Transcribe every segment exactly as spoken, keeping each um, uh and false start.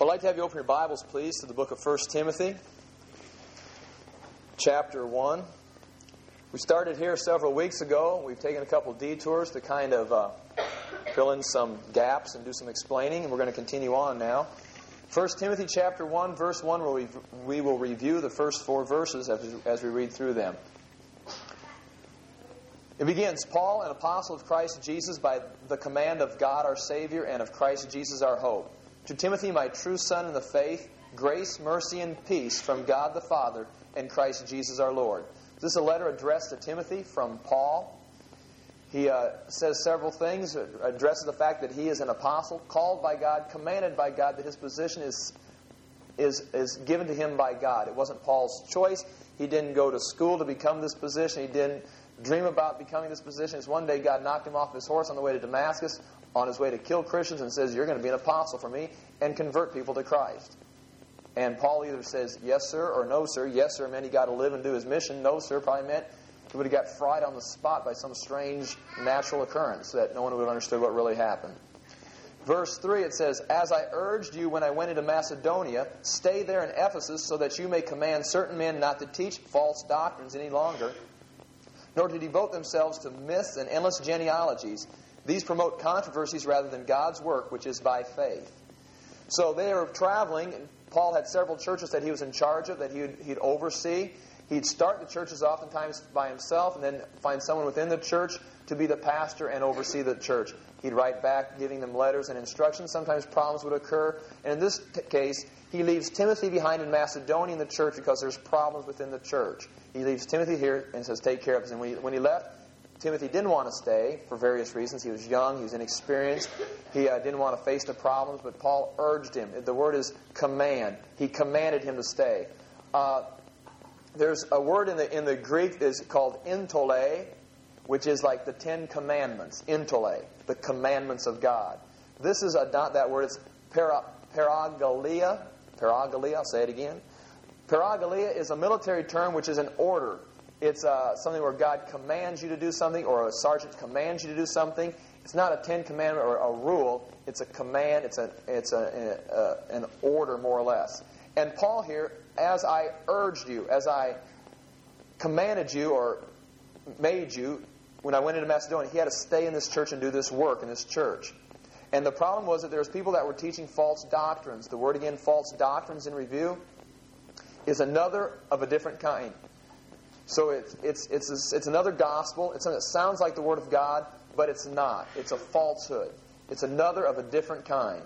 I'd like to have you open your Bibles, please, to the book of First Timothy, chapter one. We started here several weeks ago. We've taken a couple detours to kind of uh, fill in some gaps and do some explaining, and we're going to continue on now. First Timothy chapter one, verse one, where we, we will review the first four verses as, as we read through them. It begins, Paul, an apostle of Christ Jesus, by the command of God our Savior and of Christ Jesus our hope. To Timothy, my true son in the faith, grace, mercy, and peace from God the Father and Christ Jesus our Lord. This is a letter addressed to Timothy from Paul. He uh, says several things, addresses the fact that he is an apostle, called by God, commanded by God, that his position is, is, is given to him by God. It wasn't Paul's choice. He didn't go to school to become this position. He didn't dream about becoming this position. It's one day God knocked him off his horse on the way to Damascus, on his way to kill Christians, and says, you're going to be an apostle for me and convert people to Christ. And Paul either says, yes, sir, or no, sir. Yes, sir meant he got to live and do his mission. No, sir probably meant he would have got fried on the spot by some strange natural occurrence that no one would have understood what really happened. Verse three, it says, as I urged you when I went into Macedonia, stay there in Ephesus so that you may command certain men not to teach false doctrines any longer, nor to devote themselves to myths and endless genealogies. These promote controversies rather than God's work, which is by faith. So they were traveling, and Paul had several churches that he was in charge of, that he'd, he'd oversee. He'd start the churches oftentimes by himself and then find someone within the church to be the pastor and oversee the church. He'd write back, giving them letters and instructions. Sometimes problems would occur. And in this t- case, he leaves Timothy behind in Macedonia in the church because there's problems within the church. He leaves Timothy here and says, take care of this. And when he, when he left, Timothy didn't want to stay for various reasons. He was young. He was inexperienced. He uh, didn't want to face the problems, but Paul urged him. The word is command. He commanded him to stay. Uh, there's a word in the in the Greek that's called intole, which is like the Ten Commandments. Intole, the commandments of God. This is a, not that word. It's para, paragalia. Paragalia, I'll say it again. Paragalia is a military term which is an order. It's uh, something where God commands you to do something, or a sergeant commands you to do something. It's not a Ten Commandment or a rule. It's a command. It's a it's a, a, a an order, more or less. And Paul here, as I urged you, as I commanded you or made you, when I went into Macedonia, he had to stay in this church and do this work in this church. And the problem was that there was people that were teaching false doctrines. The word again, false doctrines in review, is another of a different kind. So it's it's it's it's another gospel. It's something that sounds like the Word of God, but it's not. It's a falsehood. It's another of a different kind.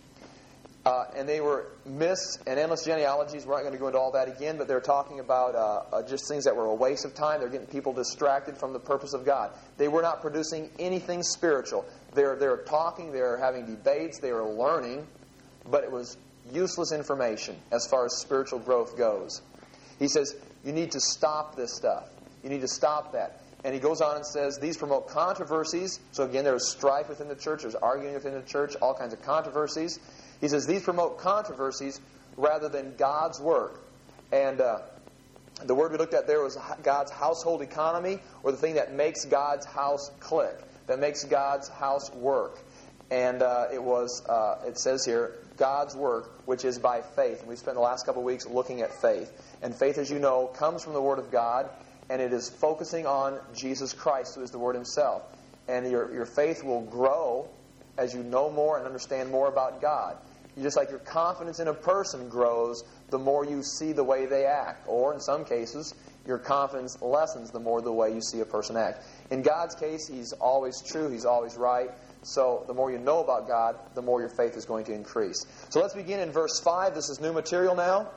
Uh, and they were myths and endless genealogies. We're not going to go into all that again, but they're talking about uh, uh, just things that were a waste of time. They're getting people distracted from the purpose of God. They were not producing anything spiritual. They're they're talking. They're having debates. They were learning, but it was useless information as far as spiritual growth goes. He says, you need to stop this stuff. You need to stop that. And he goes on and says, these promote controversies. So again, there's strife within the church. There's arguing within the church. All kinds of controversies. He says, these promote controversies rather than God's work. And uh, the word we looked at there was God's household economy, or the thing that makes God's house click, that makes God's house work. And uh, it was, uh, it says here, God's work, which is by faith. And we spent the last couple of weeks looking at faith. And faith, as you know, comes from the Word of God, and it is focusing on Jesus Christ, who is the Word Himself. And your, your faith will grow as you know more and understand more about God. Just like your confidence in a person grows the more you see the way they act. Or, in some cases, your confidence lessens the more the way you see a person act. In God's case, He's always true. He's always right. So the more you know about God, the more your faith is going to increase. So let's begin in verse five. This is new material now.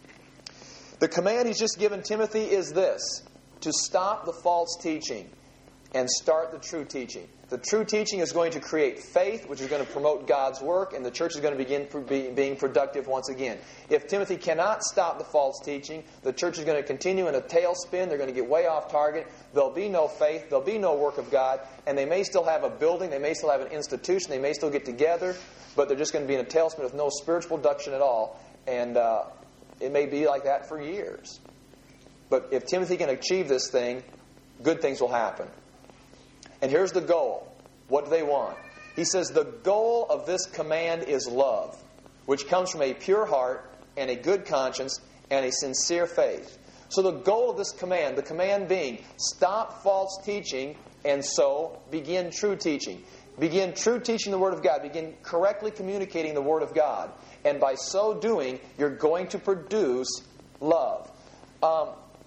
The command he's just given Timothy is this: to stop the false teaching and start the true teaching. The true teaching is going to create faith, which is going to promote God's work, and the church is going to begin be, being productive once again. If Timothy cannot stop the false teaching, the church is going to continue in a tailspin. They're going to get way off target. There'll be no faith. There'll be no work of God. And they may still have a building. They may still have an institution. They may still get together. But they're just going to be in a tailspin with no spiritual production at all. And uh, it may be like that for years. But if Timothy can achieve this thing, good things will happen. And here's the goal. What do they want? He says the goal of this command is love. which comes from a pure heart and a good conscience and a sincere faith. So the goal of this command, the command being, stop false teaching and so begin true teaching. Begin true teaching the Word of God. Begin correctly communicating the Word of God. And by so doing, you're going to produce love. Um,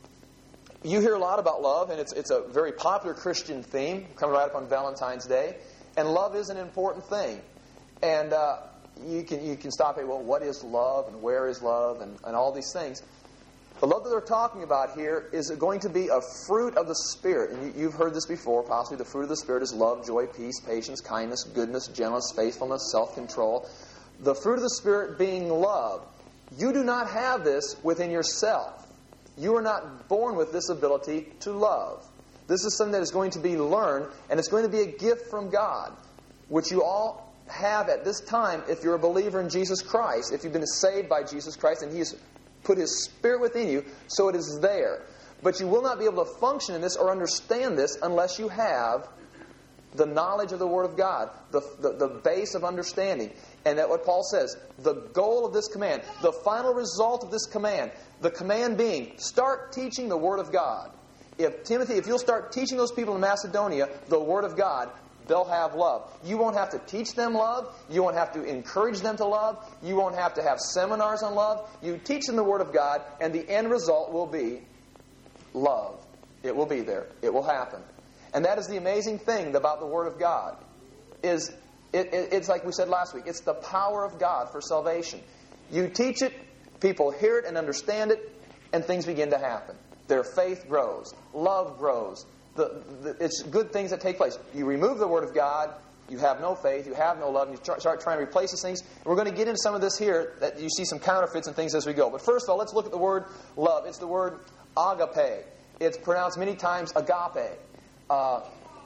you hear a lot about love, and it's it's a very popular Christian theme, coming right up on Valentine's Day. And love is an important thing. And uh, you can you can stop at, well, what is love, and where is love, and, and all these things. The love that they're talking about here is going to be a fruit of the Spirit. And you, you've heard this before, possibly. The fruit of the Spirit is love, joy, peace, patience, kindness, goodness, gentleness, faithfulness, self-control. The fruit of the Spirit being love. You do not have this within yourself. You are not born with this ability to love. This is something that is going to be learned, and it's going to be a gift from God, which you all have at this time if you're a believer in Jesus Christ, if you've been saved by Jesus Christ, and He has put His Spirit within you, so it is there. But you will not be able to function in this or understand this unless you have the knowledge of the Word of God, the, the, the base of understanding. And that what Paul says, the goal of this command, the final result of this command, the command being, start teaching the Word of God. If Timothy, if you'll start teaching those people in Macedonia the Word of God, they'll have love. You won't have to teach them love. You won't have to encourage them to love. You won't have to have seminars on love. You teach them the Word of God, and the end result will be love. It will be there. It will happen. And that is the amazing thing about the Word of God. Is it, it, it's like we said last week. It's the power of God for salvation. You teach it, people hear it and understand it, and things begin to happen. Their faith grows. Love grows. The, the, it's good things that take place. You remove the Word of God, you have no faith, you have no love, and you try, start trying to replace these things. And we're going to get into some of this here, that you see some counterfeits and things as we go. But first of all, let's look at the word love. It's the word agape. It's pronounced many times agape. Uh,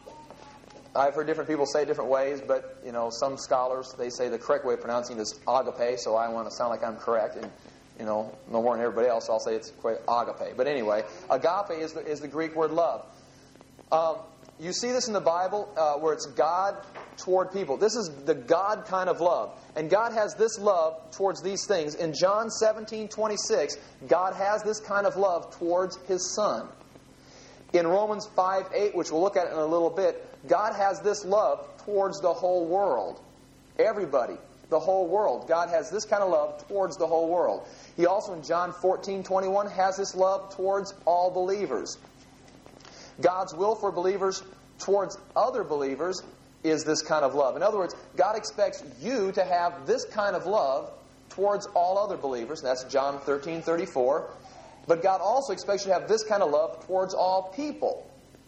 I've heard different people say it different ways, but you know, some scholars, they say the correct way of pronouncing it is agape, so I want to sound like I'm correct. And you know, no more than everybody else, so I'll say it's agape. But anyway, agape is the, is the Greek word love. Um, you see this in the Bible uh, where it's God toward people. This is the God kind of love. And God has this love towards these things. In John seventeen twenty-six, God has this kind of love towards His Son. In Romans five eight, which we'll look at in a little bit, God has this love towards the whole world. Everybody. The whole world. God has this kind of love towards the whole world. He also, in John fourteen twenty-one, has this love towards all believers. God's will for believers towards other believers is this kind of love. In other words, God expects you to have this kind of love towards all other believers. That's John thirteen thirty-four. But God also expects you to have this kind of love towards all people.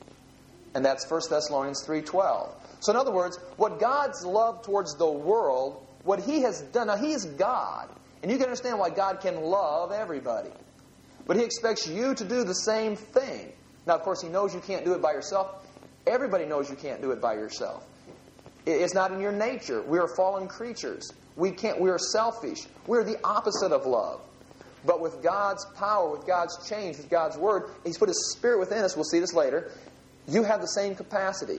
And that's First Thessalonians three twelve. So in other words, what God's love towards the world, what He has done, now He is God. And you can understand why God can love everybody. But He expects you to do the same thing. Now, of course, He knows you can't do it by yourself. Everybody knows you can't do it by yourself. It's not in your nature. We are fallen creatures. We can't. We are selfish. We are the opposite of love. But with God's power, with God's change, with God's Word, He's put His Spirit within us. We'll see this later. You have the same capacity.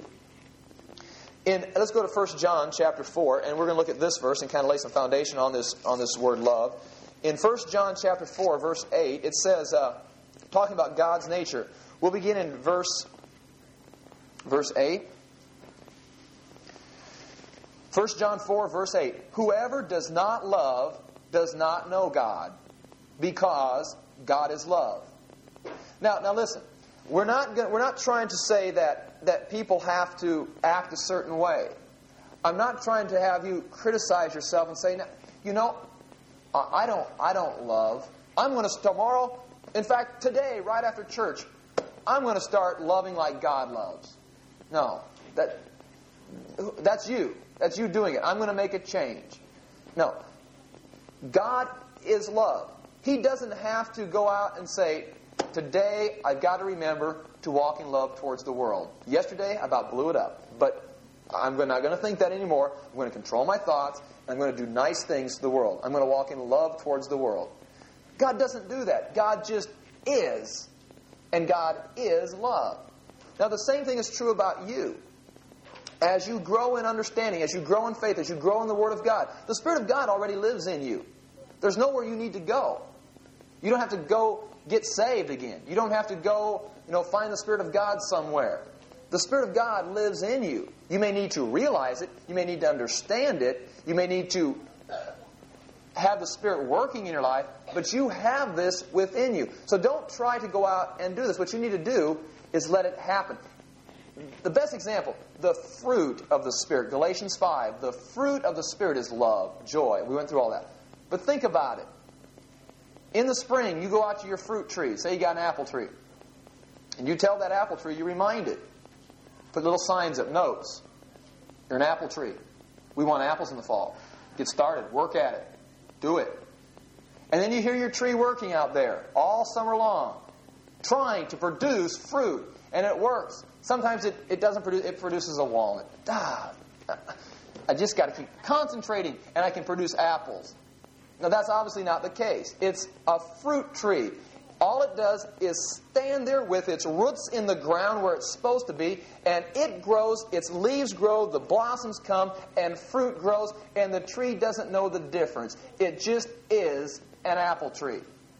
In, let's go to First John chapter four, and we're going to look at this verse and kind of lay some foundation on this on this word love. In First John chapter four, verse eight, it says, uh, talking about God's nature. We'll begin in verse verse eight. First John four, verse eight. Whoever does not love does not know God, because God is love. Now, now listen. We're not we're not trying to say that, that people have to act a certain way. I'm not trying to have you criticize yourself and say, you know, I don't I don't love. I'm going to tomorrow, in fact, today, right after church, I'm going to start loving like God loves. No, that that's you. That's you doing it. I'm going to make a change. No, God is love. He doesn't have to go out and say, today, I've got to remember to walk in love towards the world. Yesterday, I about blew it up. But I'm not going to think that anymore. I'm going to control my thoughts. And I'm going to do nice things to the world. I'm going to walk in love towards the world. God doesn't do that. God just is. And God is love. Now, the same thing is true about you. As you grow in understanding, as you grow in faith, as you grow in the Word of God, the Spirit of God already lives in you. There's nowhere you need to go. You don't have to go get saved again. You don't have to go, you know, find the Spirit of God somewhere. The Spirit of God lives in you. You may need to realize it. You may need to understand it. You may need to have the Spirit working in your life, but you have this within you. So don't try to go out and do this. What you need to do is let it happen. The best example, the fruit of the Spirit. Galatians five, the fruit of the Spirit is love, joy. We went through all that. But think about it. In the spring, you go out to your fruit tree. Say you got an apple tree. And you tell that apple tree, you remind it. Put little signs up, notes. You're an apple tree. We want apples in the fall. Get started. Work at it. Do it. And then you hear your tree working out there all summer long, trying to produce fruit. And it works. Sometimes it, it doesn't produce, it produces a walnut. Ah, I just got to keep concentrating and I can produce apples. Now that's obviously not the case. It's a fruit tree. All it does is stand there with its roots in the ground where it's supposed to be, and it grows, its leaves grow, the blossoms come, and fruit grows, and the tree doesn't know the difference. It just is an apple tree.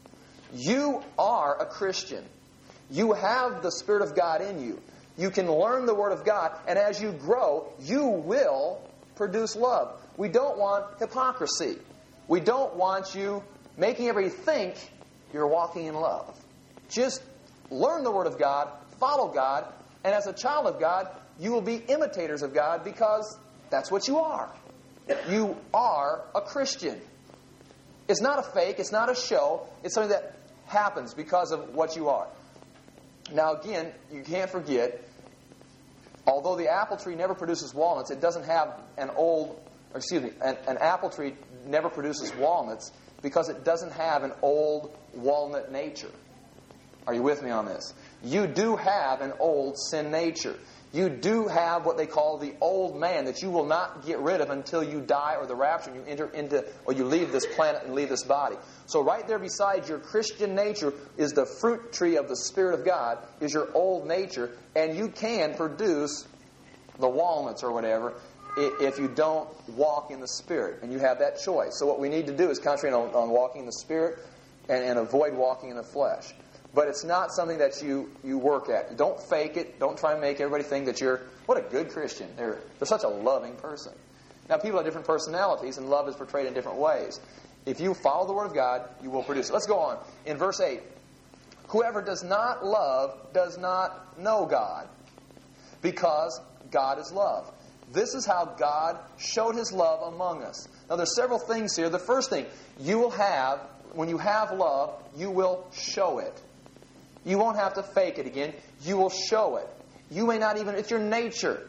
You are a Christian. You have the Spirit of God in you. You can learn the Word of God, and as you grow, you will produce love. We don't want hypocrisy. We don't want you making everybody think you're walking in love. Just learn the Word of God, follow God, and as a child of God, you will be imitators of God because that's what you are. You are a Christian. It's not a fake, it's not a show, it's something that happens because of what you are. Now again, you can't forget, although the apple tree never produces walnuts, it doesn't have an old, or excuse me, an, an apple tree never produces walnuts because it doesn't have an old walnut nature. Are you with me on this? You do have an old sin nature. You do have what they call the old man that you will not get rid of until you die or the rapture and you enter into, or you leave this planet and leave this body. So right there beside your Christian nature is the fruit tree of the Spirit of God, is your old nature, and you can produce the walnuts or whatever if you don't walk in the Spirit, and you have that choice. So what we need to do is concentrate on, on walking in the Spirit and, and avoid walking in the flesh. But it's not something that you, you work at. Don't fake it. Don't try and make everybody think that you're, what a good Christian. They're, they're such a loving person. Now, people have different personalities, and love is portrayed in different ways. If you follow the Word of God, you will produce it. Let's go on. In verse eight, whoever does not love does not know God, because God is love. This is how God showed His love among us. Now, there's several things here. The first thing, you will have, when you have love, you will show it. You won't have to fake it again. You will show it. You may not even, it's your nature.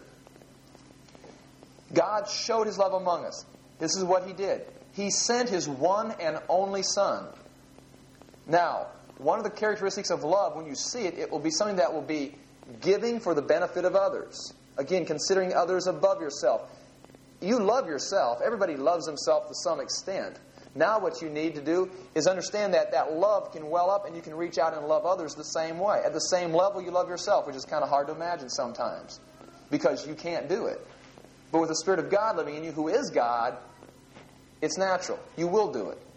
God showed His love among us. This is what He did. He sent His one and only Son. Now, one of the characteristics of love, when you see it, it will be something that will be giving for the benefit of others. Again, considering others above yourself. You love yourself. Everybody loves himself to some extent. Now what you need to do is understand that that love can well up and you can reach out and love others the same way. At the same level you love yourself, which is kind of hard to imagine sometimes because you can't do it. But with the Spirit of God living in you, who is God, it's natural. You will do it.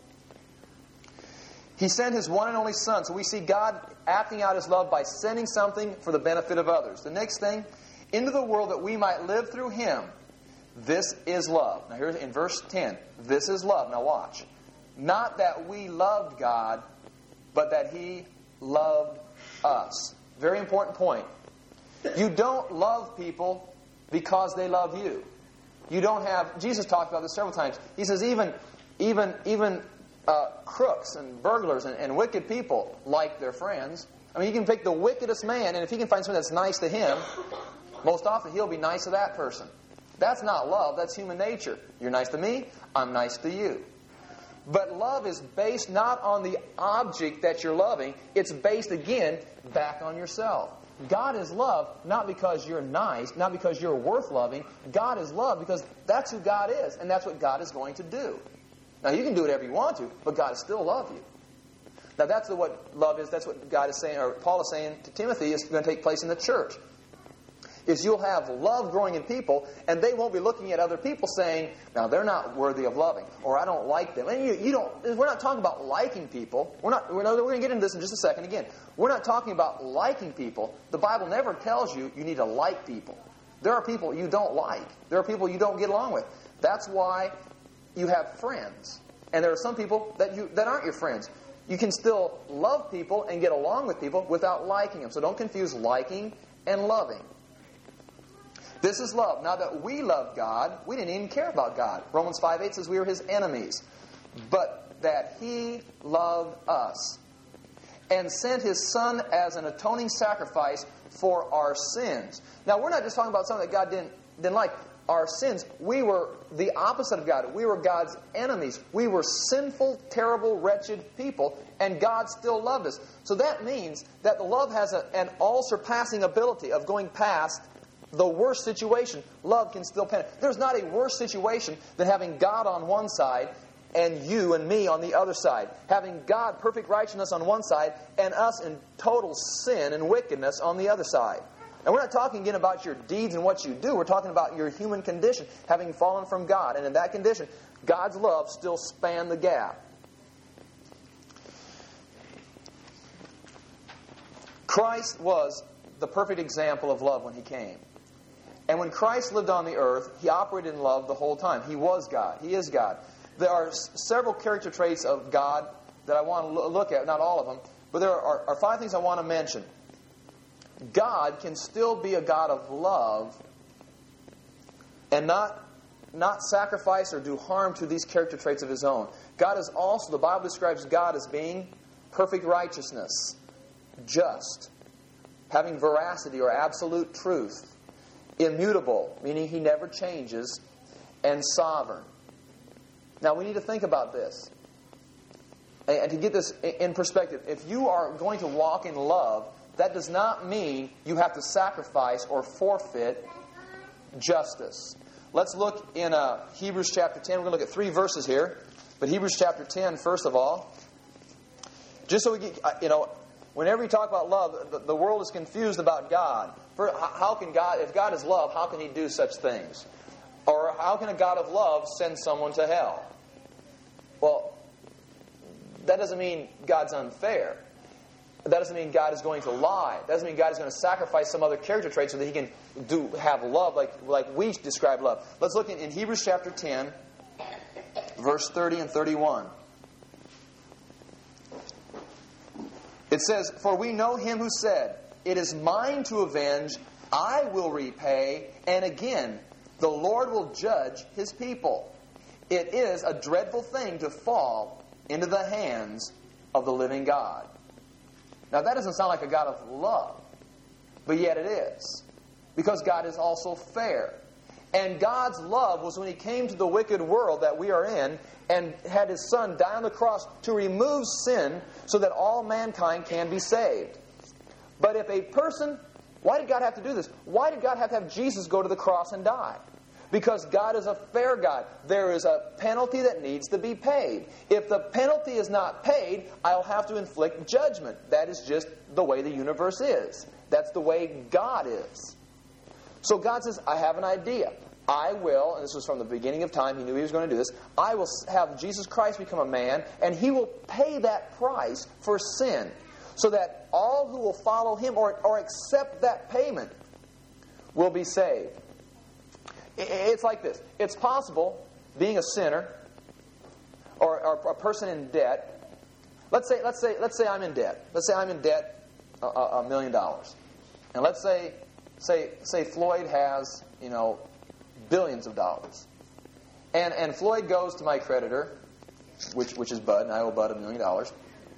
He sent His one and only Son. So we see God acting out His love by sending something for the benefit of others. The next thing, into the world that we might live through Him. This is love. Now here in verse ten, this is love. Now watch. Not that we loved God, but that He loved us. Very important point. You don't love people because they love you. You don't have, Jesus talked about this several times. He says even, even, even uh, crooks and burglars and, and wicked people like their friends. I mean, you can pick the wickedest man, and if he can find someone that's nice to him, most often he'll be nice to that person. That's not love, that's human nature. You're nice to me, I'm nice to you. But love is based not on the object that you're loving, it's based again back on yourself. God is love not because you're nice, not because you're worth loving. God is love because that's who God is, and that's what God is going to do. Now you can do whatever you want to, but God still love you. Now that's the, what love is, that's what God is saying, or Paul is saying to Timothy is going to take place in the church. is you'll have love growing in people, and they won't be looking at other people saying, now they're not worthy of loving, or I don't like them. And you, you don't. We're not talking about liking people. We're not. We're, we're going to get into this in just a second. Again, we're not talking about liking people. The Bible never tells you you need to like people. There are people you don't like. There are people you don't get along with. That's why you have friends, and there are some people that you that aren't your friends. You can still love people and get along with people without liking them. So don't confuse liking and loving. This is love. Now that we love God, we didn't even care about God. Romans five eight says we were His enemies. But that He loved us and sent His Son as an atoning sacrifice for our sins. Now we're not just talking about something that God didn't, didn't like. Our sins, we were the opposite of God. We were God's enemies. We were sinful, terrible, wretched people, and God still loved us. So that means that the love has a, an all-surpassing ability of going past the worst situation. Love can still penetrate. There's not a worse situation than having God on one side and you and me on the other side. Having God, perfect righteousness on one side, and us in total sin and wickedness on the other side. And we're not talking again about your deeds and what you do. We're talking about your human condition, having fallen from God. And in that condition, God's love still spanned the gap. Christ was the perfect example of love when He came. And when Christ lived on the earth, He operated in love the whole time. He was God. He is God. There are several character traits of God that I want to look at, not all of them, but there are, are five things I want to mention. God can still be a God of love and not, not sacrifice or do harm to these character traits of His own. God is also, the Bible describes God as being perfect righteousness, just, having veracity or absolute truth, immutable, meaning He never changes, and sovereign. Now we need to think about this. And to get this in perspective, if you are going to walk in love, that does not mean you have to sacrifice or forfeit justice. Let's look in uh, Hebrews chapter ten. We're going to look at three verses here. But Hebrews chapter ten, first of all. Just so we get, you know, whenever you talk about love, the, the world is confused about God. For, how can God, if God is love, how can He do such things? Or how can a God of love send someone to hell? Well, that doesn't mean God's unfair. That doesn't mean God is going to lie. That doesn't mean God is going to sacrifice some other character trait so that He can do have love like, like we describe love. Let's look in, in Hebrews chapter ten, verse thirty and thirty-one. It says, "For we know Him who said, 'It is mine to avenge, I will repay,' and again, 'The Lord will judge His people.' It is a dreadful thing to fall into the hands of the living God." Now that doesn't sound like a God of love, but yet it is. Because God is also fair. And God's love was when He came to the wicked world that we are in and had His Son die on the cross to remove sin so that all mankind can be saved. But if a person... Why did God have to do this? Why did God have to have Jesus go to the cross and die? Because God is a fair God. There is a penalty that needs to be paid. If the penalty is not paid, I'll have to inflict judgment. That is just the way the universe is. That's the way God is. So God says, I have an idea. I will, and this was from the beginning of time, He knew He was going to do this, I will have Jesus Christ become a man, and He will pay that price for sin, so that all who will follow Him or, or accept that payment will be saved. It's like this. It's possible, being a sinner or, or a person in debt. Let's say, let's say, let's say I'm in debt. Let's say I'm in debt a, a million dollars, and let's say, say, say Floyd has, you know, billions of dollars, and and Floyd goes to my creditor, which which is Bud, and I owe Bud a million dollars.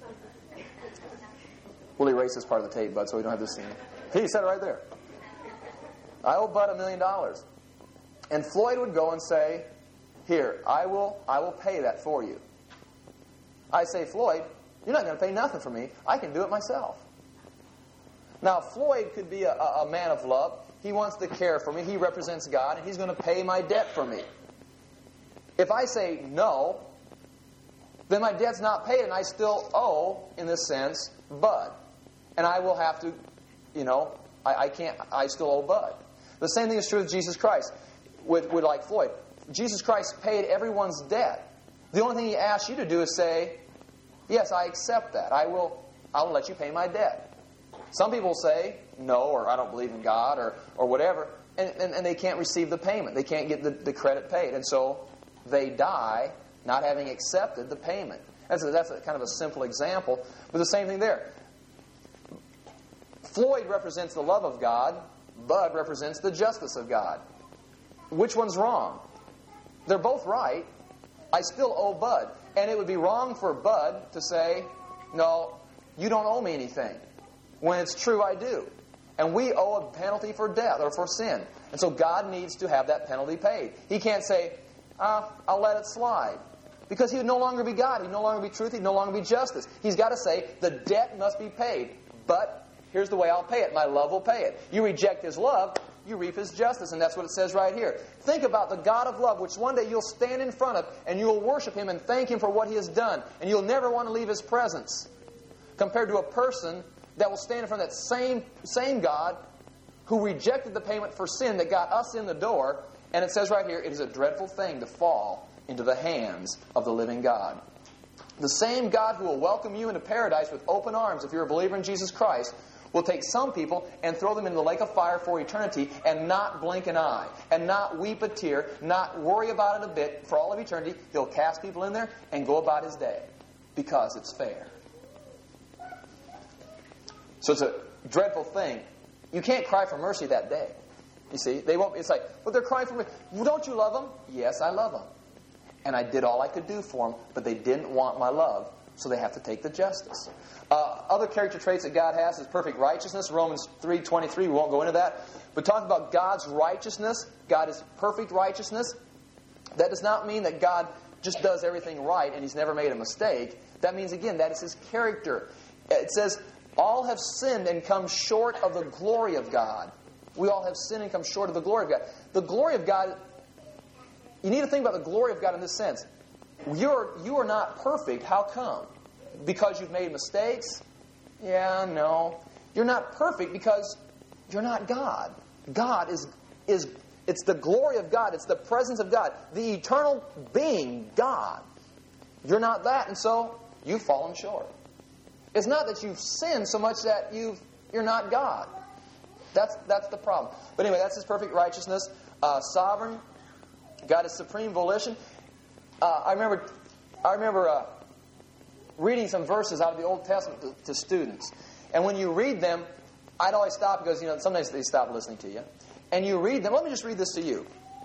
We'll erase this part of the tape, Bud, so we don't have this scene. He said it right there. I owe Bud a million dollars. And Floyd would go and say, "Here, I will I will pay that for you." I say, "Floyd, you're not going to pay nothing for me. I can do it myself." Now, Floyd could be a, a man of love. He wants to care for me. He represents God, and he's going to pay my debt for me. If I say no, then my debt's not paid, and I still owe, in this sense, Bud. And I will have to, you know, I, I can't, I still owe Bud. The same thing is true with Jesus Christ, with, with like Floyd. Jesus Christ paid everyone's debt. The only thing He asks you to do is say, yes, I accept that. I will, I will let you pay my debt. Some people say, no, or I don't believe in God, or, or whatever, and, and, and they can't receive the payment. They can't get the, the credit paid. And so they die not having accepted the payment. That's a, that's a kind of a simple example, but the same thing there. Floyd represents the love of God. Bud represents the justice of God. Which one's wrong? They're both right. I still owe Bud. And it would be wrong for Bud to say, no, you don't owe me anything. When it's true, I do. And we owe a penalty for death or for sin. And so God needs to have that penalty paid. He can't say, ah, I'll let it slide. Because He would no longer be God. He'd no longer be truth. He'd no longer be justice. He's got to say, the debt must be paid. But here's the way I'll pay it. My love will pay it. You reject His love, you reap His justice. And that's what it says right here. Think about the God of love, which one day you'll stand in front of, and you'll worship Him and thank Him for what He has done. And you'll never want to leave His presence. Compared to a person that will stand in front of that same, same God who rejected the payment for sin that got us in the door. And it says right here, it is a dreadful thing to fall into the hands of the living God. The same God who will welcome you into paradise with open arms if you're a believer in Jesus Christ will take some people and throw them into the lake of fire for eternity and not blink an eye, and not weep a tear, not worry about it a bit for all of eternity. He'll cast people in there and go about His day because it's fair. So it's a dreadful thing. You can't cry for mercy that day. You see, they won't. It's like, but they're crying for me. Well, don't you love them? Yes, I love them. And I did all I could do for them, but they didn't want my love, so they have to take the justice. Uh, other character traits that God has is perfect righteousness. Romans three twenty-three, we won't go into that. But talking about God's righteousness, God is perfect righteousness. That does not mean that God just does everything right and He's never made a mistake. That means, again, that is His character. It says, all have sinned and come short of the glory of God. We all have sinned and come short of the glory of God. The glory of God, you need to think about the glory of God in this sense. You're, you are not perfect. How come? Because you've made mistakes? Yeah, no. You're not perfect because you're not God. God is, is it's the glory of God. It's the presence of God. The eternal being, God. You're not that, and so you've fallen short. It's not that you've sinned so much that you've, you're not God. That's, that's the problem. But anyway, that's His perfect righteousness. Uh, sovereign. God is supreme volition. Uh, I remember, I remember uh, reading some verses out of the Old Testament to, to students. And when you read them, I'd always stop because, you know, sometimes they stop listening to you. And you read them. Let me just read this to you.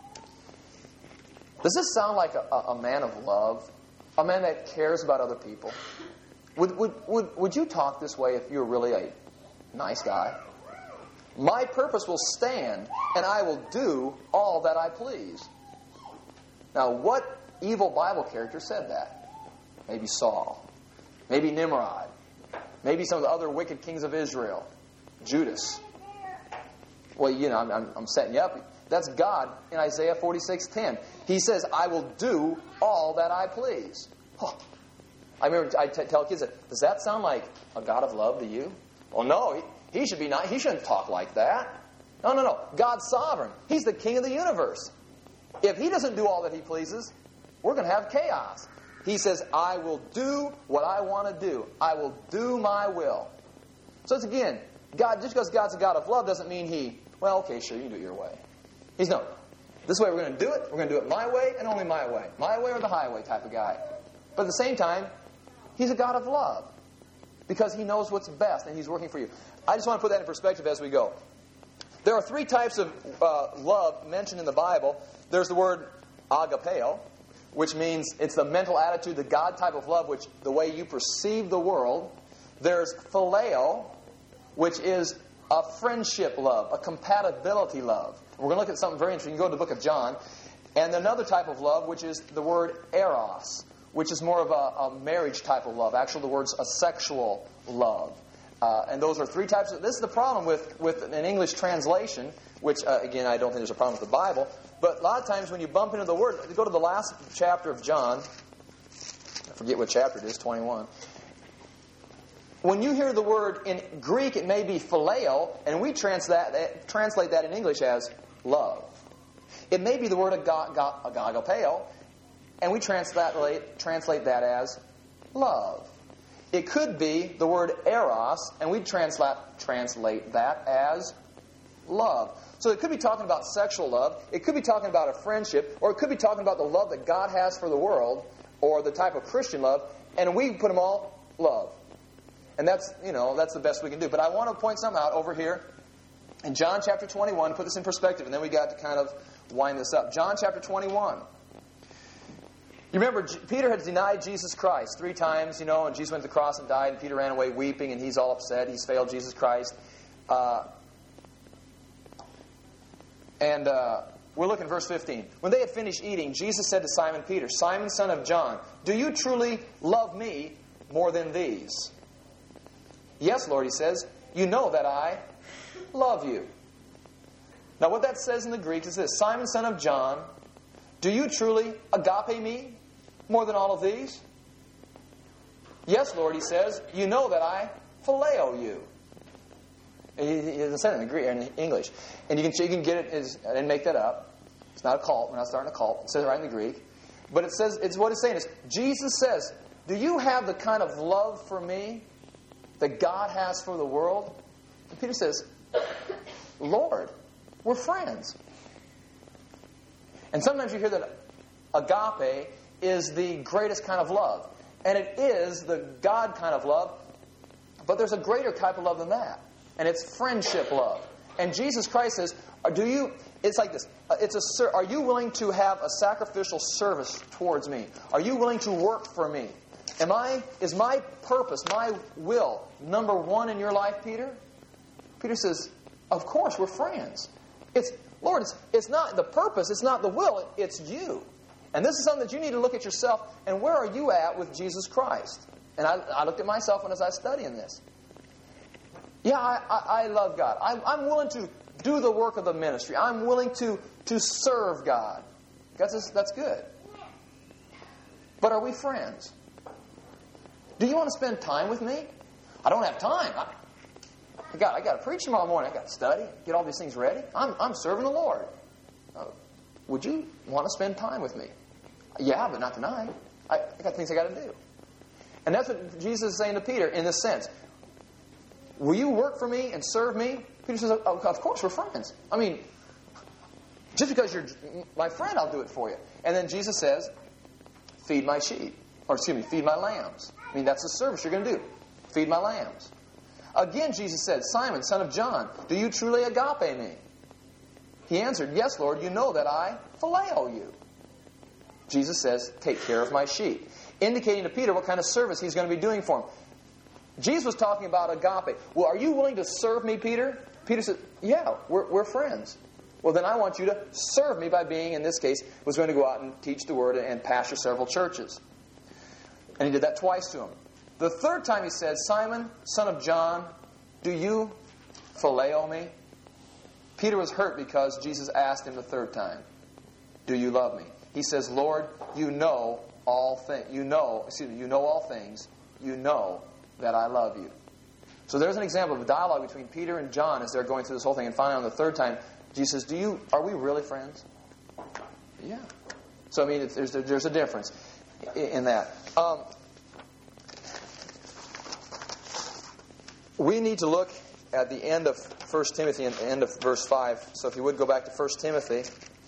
Does this sound like a, a man of love? A man that cares about other people? Would, would, would, would you talk this way if you were really a nice guy? My purpose will stand, and I will do all that I please. Now, what evil Bible character said that? Maybe Saul. Maybe Nimrod. Maybe some of the other wicked kings of Israel. Judas. Well, you know, I'm, I'm, I'm setting you up. That's God in Isaiah forty-six ten. He says, I will do all that I please. Oh. I remember I t- tell kids, does that sound like a God of love to you? Well, no, he, he should be not. He shouldn't talk like that. No, no, no. God's sovereign. He's the king of the universe. If He doesn't do all that He pleases, we're going to have chaos. He says, I will do what I want to do. I will do my will. So it's again, God, just because God's a God of love doesn't mean He, well, okay, sure, you can do it your way. He's no. This way we're going to do it. We're going to do it my way and only my way. My way or the highway type of guy. But at the same time, He's a God of love because He knows what's best and He's working for you. I just want to put that in perspective as we go. There are three types of uh, love mentioned in the Bible. There's the word agapeo, which means it's the mental attitude, the God type of love, which the way you perceive the world. There's phileo, which is a friendship love, a compatibility love. We're going to look at something very interesting. You can go to the book of John. And another type of love, which is the word eros, which is more of a, a marriage type of love. Actually, the word's a sexual love. Uh, and those are three types of... This is the problem with, with an English translation, which, uh, again, I don't think there's a problem with the Bible. But a lot of times when you bump into the word... Go to the last chapter of John. I forget what chapter it is, twenty-one. When you hear the word in Greek, it may be phileo, and we trans that, translate that in English as love. It may be the word aga- aga- agapeo, and we translate, translate that as love. It could be the word eros, and we translate, translate that as love. So it could be talking about sexual love, it could be talking about a friendship, or it could be talking about the love that God has for the world, or the type of Christian love, and we put them all love. And that's, you know, that's the best we can do. But I want to point something out over here in John chapter twenty-one, put this in perspective, and then we got to kind of wind this up. John chapter twenty-one. You remember, Peter had denied Jesus Christ three times, you know, and Jesus went to the cross and died, and Peter ran away weeping, and he's all upset. He's failed Jesus Christ. Uh, and uh, we're looking at verse fifteen. When they had finished eating, Jesus said to Simon Peter, Simon, son of John, do you truly love me more than these? Yes, Lord, he says, you know that I love you. Now, what that says in the Greek is this: Simon, son of John, do you truly agape me more than all of these? Yes, Lord, he says, you know that I phileo you. He doesn't say it in, Greek, in English. And you can, you can get it, as, I didn't make that up. It's not a cult. We're not starting a cult. It says it right in the Greek. But it says, it's what it's saying is, Jesus says, do you have the kind of love for me that God has for the world? And Peter says, Lord, we're friends. And sometimes you hear that agape is the greatest kind of love. And it is the God kind of love. But there's a greater type of love than that. And it's friendship love. And Jesus Christ says, do you, it's like this. It's a, are you willing to have a sacrificial service towards me? Are you willing to work for me? Am I, is my purpose, my will, number one in your life, Peter? Peter says, of course, we're friends. It's, Lord, it's, it's not the purpose, it's not the will, it's you. And this is something that you need to look at yourself, and where are you at with Jesus Christ? And I, I looked at myself when as I was studying this. Yeah, I, I, I love God. I'm, I'm willing to do the work of the ministry. I'm willing to, to serve God. That's, that's good. But are we friends? Do you want to spend time with me? I don't have time. I, I got I got to preach tomorrow morning. I got to study, get all these things ready. I'm I'm serving the Lord. Uh, would you want to spend time with me? Yeah, but not tonight. I, I got things I got to do. And that's what Jesus is saying to Peter in this sense. Will you work for me and serve me? Peter says, oh, of course, we're friends. I mean, just because you're my friend, I'll do it for you. And then Jesus says, feed my sheep. Or excuse me, feed my lambs. I mean, that's the service you're going to do. Feed my lambs. Again, Jesus said, Simon, son of John, do you truly agape me? He answered, yes, Lord, you know that I phileo you. Jesus says, take care of my sheep. Indicating to Peter what kind of service he's going to be doing for him. Jesus was talking about agape. Well, are you willing to serve me, Peter? Peter said, yeah, we're, we're friends. Well, then I want you to serve me by being, in this case, was going to go out and teach the word and pastor several churches. And he did that twice to him. The third time he said, Simon, son of John, do you phileo me? Peter was hurt because Jesus asked him the third time, do you love me? He says, Lord, you know all things. You know, excuse me, you know all things. You know that I love you. So there's an example of a dialogue between Peter and John as they're going through this whole thing. And finally, on the third time, Jesus says, "Do you? Are we really friends?" Yeah. So I mean, it's, there's there's a difference in that. Um, we need to look at the end of First Timothy and the end of verse five. So if you would go back to First Timothy.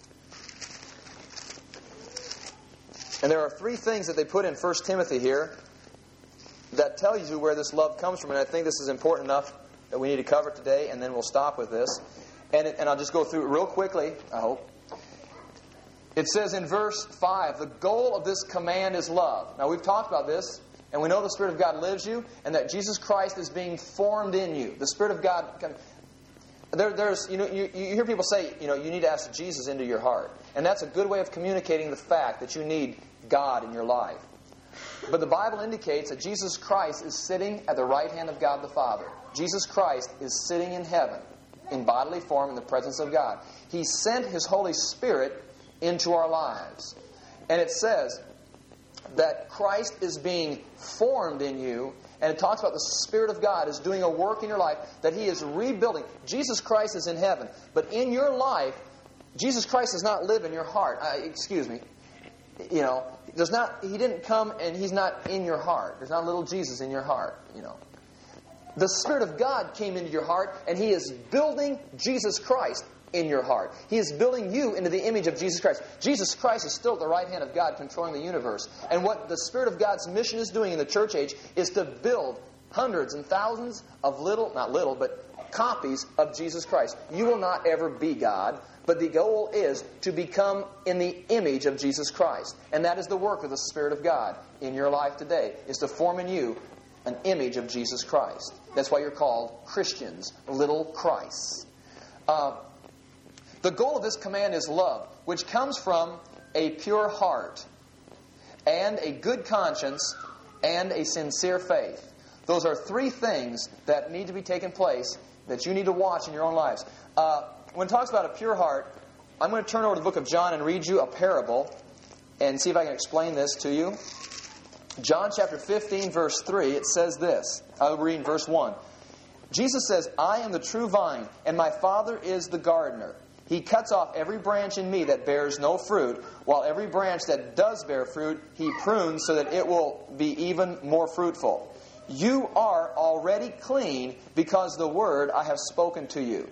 And there are three things that they put in First Timothy here that tell you where this love comes from. And I think this is important enough that we need to cover it today, and then we'll stop with this. And, it, and I'll just go through it real quickly, I hope. It says in verse five, the goal of this command is love. Now, we've talked about this, and we know the Spirit of God lives you, and that Jesus Christ is being formed in you. The Spirit of God... Can, there, there's, you know, you, you hear people say, you know, you need to ask Jesus into your heart. And that's a good way of communicating the fact that you need God in your life. But the Bible indicates that Jesus Christ is sitting at the right hand of God the Father. Jesus Christ is sitting in heaven in bodily form in the presence of God. He sent His Holy Spirit into our lives. And it says that Christ is being formed in you, and it talks about the Spirit of God is doing a work in your life, that He is rebuilding. Jesus Christ is in heaven, but in your life, Jesus Christ does not live in your heart. Uh, excuse me. You know, there's not. He didn't come and He's not in your heart. There's not a little Jesus in your heart. You know, the Spirit of God came into your heart, and He is building Jesus Christ in your heart. He is building you into the image of Jesus Christ. Jesus Christ is still at the right hand of God, controlling the universe. And what the Spirit of God's mission is doing in the church age is to build hundreds and thousands of little, not little, but copies of Jesus Christ. You will not ever be God, but the goal is to become in the image of Jesus Christ. And that is the work of the Spirit of God in your life today, is to form in you an image of Jesus Christ. That's why you're called Christians, little Christs. Uh, the goal of this command is love, which comes from a pure heart and a good conscience and a sincere faith. Those are three things that need to be taking place that you need to watch in your own lives. Uh, when it talks about a pure heart, I'm going to turn over to the book of John and read you a parable and see if I can explain this to you. John chapter fifteen, verse three, it says this. I'll read in verse one. Jesus says, I am the true vine, and my Father is the gardener. He cuts off every branch in me that bears no fruit, while every branch that does bear fruit, He prunes so that it will be even more fruitful. You are already clean because the word I have spoken to you.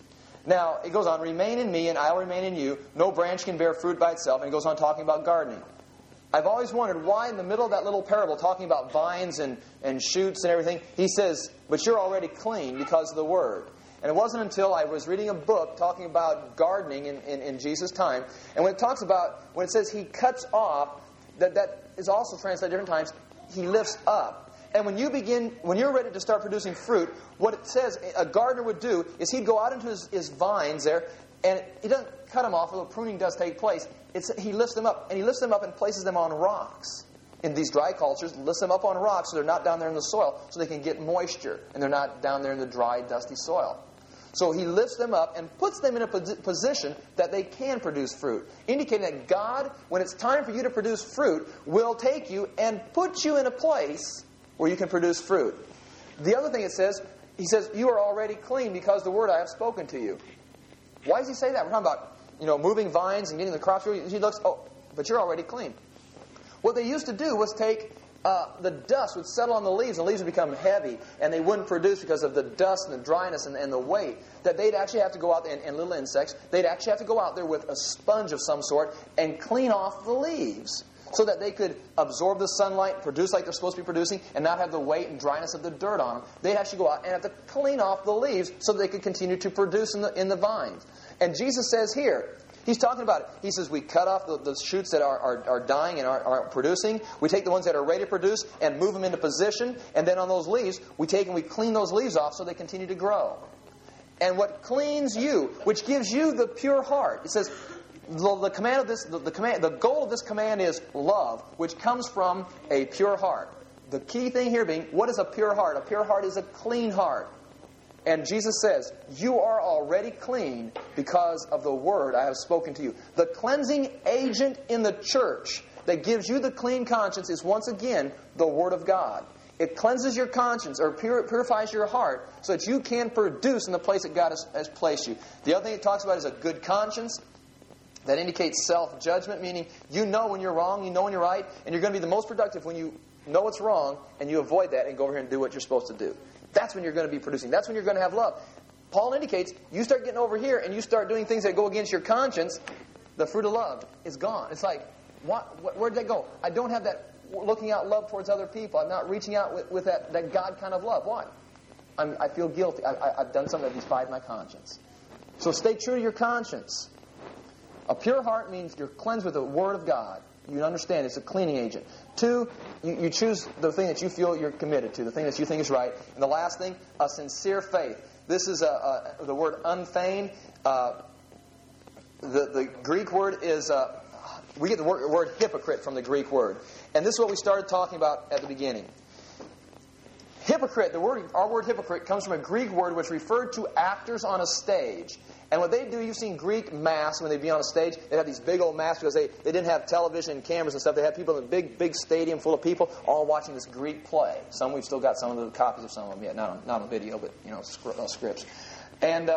Now, it goes on, remain in me and I'll remain in you. No branch can bear fruit by itself. And it goes on talking about gardening. I've always wondered why in the middle of that little parable, talking about vines and, and shoots and everything, He says, but you're already clean because of the word. And it wasn't until I was reading a book talking about gardening in, in, in Jesus' time. And when it talks about, when it says He cuts off, that, that is also translated different times, He lifts up. And when you begin, when you're ready to start producing fruit, what it says a gardener would do is he'd go out into his, his vines there, and he doesn't cut them off, although pruning does take place. It's, he lifts them up, and he lifts them up and places them on rocks. In these dry cultures, lifts them up on rocks so they're not down there in the soil, so they can get moisture, and they're not down there in the dry, dusty soil. So He lifts them up and puts them in a position that they can produce fruit, indicating that God, when it's time for you to produce fruit, will take you and put you in a place where you can produce fruit. The other thing it says, He says, you are already clean because the word I have spoken to you. Why does He say that? We're talking about, you know, moving vines and getting the crops. He looks, oh, but you're already clean. What they used to do was take uh, the dust would settle on the leaves, and the leaves would become heavy, and they wouldn't produce because of the dust and the dryness and, and the weight. That they'd actually have to go out there, and, and little insects, they'd actually have to go out there with a sponge of some sort and clean off the leaves, so that they could absorb the sunlight, produce like they're supposed to be producing, and not have the weight and dryness of the dirt on them. They'd actually go out and have to clean off the leaves so that they could continue to produce in the, in the vines. And Jesus says here, He's talking about it. He says we cut off the, the shoots that are, are, are dying and aren't, aren't producing. We take the ones that are ready to produce and move them into position. And then on those leaves, we take and we clean those leaves off so they continue to grow. And what cleans you, which gives you the pure heart, it says, The, the command of this, the, the command, the goal of this command is love, which comes from a pure heart. The key thing here being, what is a pure heart? A pure heart is a clean heart. And Jesus says, you are already clean because of the word I have spoken to you. The cleansing agent in the church that gives you the clean conscience is once again the word of God. It cleanses your conscience or purifies your heart so that you can produce in the place that God has, has placed you. The other thing it talks about is a good conscience. That indicates self-judgment, meaning you know when you're wrong, you know when you're right, and you're going to be the most productive when you know what's wrong and you avoid that and go over here and do what you're supposed to do. That's when you're going to be producing. That's when you're going to have love. Paul indicates you start getting over here and you start doing things that go against your conscience, the fruit of love is gone. It's like, what, what, where did that go? I don't have that looking out love towards other people. I'm not reaching out with, with that, that God kind of love. Why? I'm, I feel guilty. I, I, I've done something that defied my conscience. So stay true to your conscience. A pure heart means you're cleansed with the Word of God. You understand it's a cleaning agent. Two, you, you choose the thing that you feel you're committed to, the thing that you think is right. And the last thing, a sincere faith. This is a, a, the word unfeigned. Uh, the, the Greek word is, uh, we get the word, word hypocrite from the Greek word. And this is what we started talking about at the beginning. Hypocrite, the word, our word hypocrite comes from a Greek word which referred to actors on a stage. And what they do, you've seen Greek masks when they'd be on a stage. They'd have these big old masks because they, they didn't have television and cameras and stuff. They had people in a big, big stadium full of people all watching this Greek play. Some we've still got some of the copies of some of them yet. Not on, not on video, but, you know, scripts. And uh,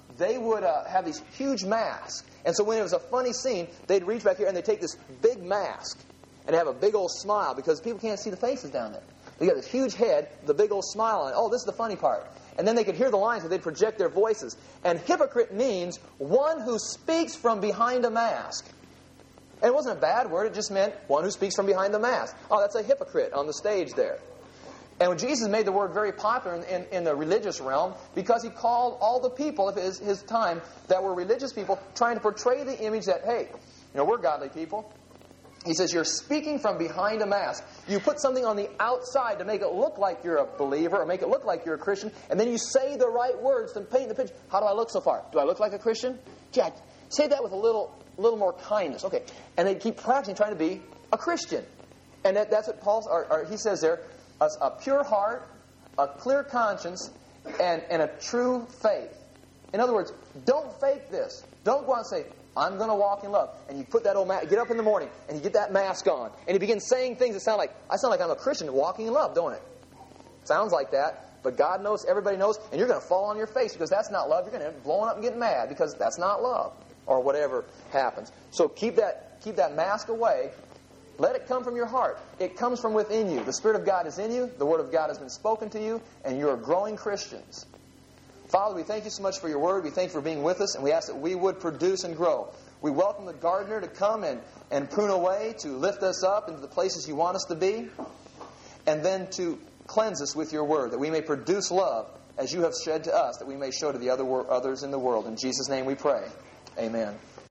they would uh, have these huge masks. And so when it was a funny scene, they'd reach back here and they'd take this big mask and have a big old smile because people can't see the faces down there. They got this huge head, the big old smile on it. Oh, this is the funny part. And then they could hear the lines, so they'd project their voices. And hypocrite means one who speaks from behind a mask. And it wasn't a bad word. It just meant one who speaks from behind the mask. Oh, that's a hypocrite on the stage there. And when Jesus made the word very popular in, in, in the religious realm, because he called all the people of his, his time that were religious people trying to portray the image that, hey, you know, we're godly people. He says, you're speaking from behind a mask. You put something on the outside to make it look like you're a believer or make it look like you're a Christian, and then you say the right words to paint the picture. How do I look so far? Do I look like a Christian? Yeah, say that with a little little more kindness. Okay. And they keep practicing trying to be a Christian. And that, that's what Paul, or, or he says there, a, a pure heart, a clear conscience, and, and a true faith. In other words, don't fake this. Don't go out and say, I'm going to walk in love. And you put that old mask, get up in the morning, and you get that mask on. And you begin saying things that sound like, I sound like I'm a Christian walking in love, don't it? Sounds like that. But God knows, everybody knows, and you're going to fall on your face because that's not love. You're going to end up blowing up and getting mad because that's not love. Or whatever happens. So keep that, keep that mask away. Let it come from your heart. It comes from within you. The Spirit of God is in you. The Word of God has been spoken to you. And you are growing Christians. Father, we thank you so much for your Word. We thank you for being with us. And we ask that we would produce and grow. We welcome the gardener to come and, and prune away, to lift us up into the places you want us to be. And then to cleanse us with your Word, that we may produce love as you have shed to us, that we may show to the other wor- others in the world. In Jesus' name we pray. Amen.